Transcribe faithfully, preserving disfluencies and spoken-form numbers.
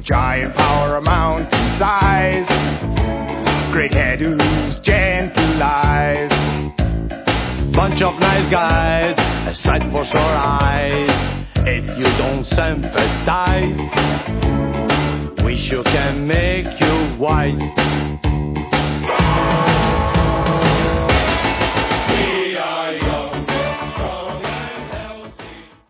giant power, a mountain size. Great head whose gentle eyes. Bunch of nice guys, a sight for sore eyes. If you don't sympathize, wish you can make you wise.